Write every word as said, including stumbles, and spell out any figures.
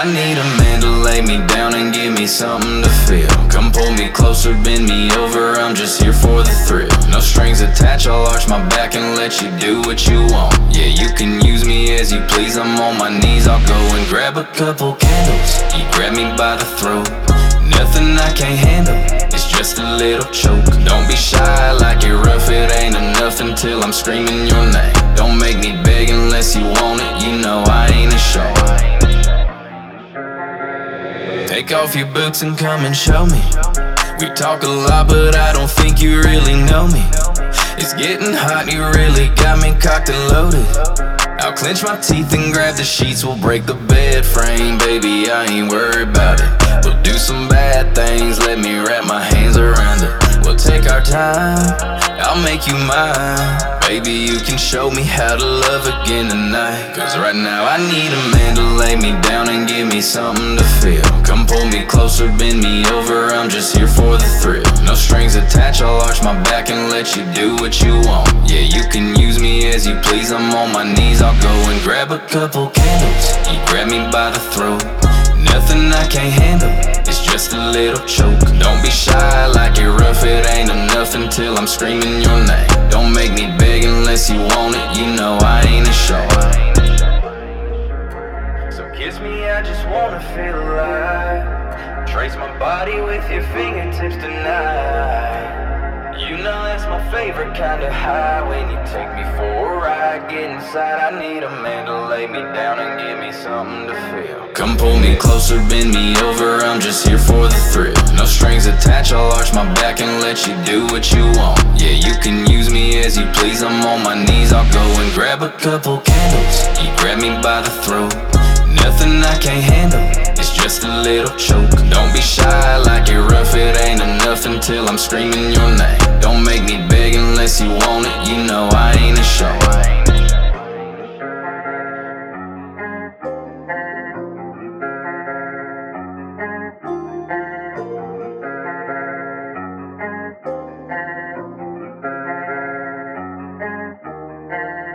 need a man to lay me down and give me something to feel. Come pull me closer, bend me over, I'm just here for the thrill. No strings attached, I'll arch my back and let you do what you want. Yeah, you can use me as you please, I'm on my knees, I'll go and grab a couple candles. You grab me by the throat, nothing I can't handle, it's just a little choke. Don't be shy like you're rough, it ain't enough until I'm screaming your name. Don't make me beg unless you want it, you know I ain't ashamed. Take off your boots and come and show me. We talk a lot but I don't think you really know me. It's getting hot, you really got me cocked and loaded. I'll clench my teeth and grab the sheets, we'll break the bed frame. Baby, I ain't worried about it. We'll do some bad things, let me wrap my hands around it. We'll take our time, I'll make you mine. Baby, you can show me how to love again tonight. Cause right now I need a man to lay me down and give me something to feel. Come pull me closer, bend me over, I'm just here for the thrill. No strings attached, I'll arch my back and let you do what you want. Yeah, you can use me as you please, I'm on my knees, I'll go and grab a couple candles. You grab me by the throat, nothing I can't handle, it's just a little choke. Don't be shy like you're rough, it ain't enough until I'm screaming your name. Don't make me beg unless you want it, you know I ain't ashamed. So kiss me, I just wanna feel alive. Trace my body with your fingertips tonight. You know that's my favorite kind of high, when you take me for a ride. Get inside, I need a man to lay me down and give me something to feel. Come pull me closer, bend me over, I'm just here for the thrill. No strings attached, I'll arch my back and let you do what you want. Yeah, you can use me as you please, I'm on my knees, I'll go and grab a couple candles. You grab me by the throat, nothing I can't handle, it's just a little choke. Don't be shy like you're rough, it ain't enough until I'm screaming your name. Don't make me beg unless you want it, you know I ain't ashamed.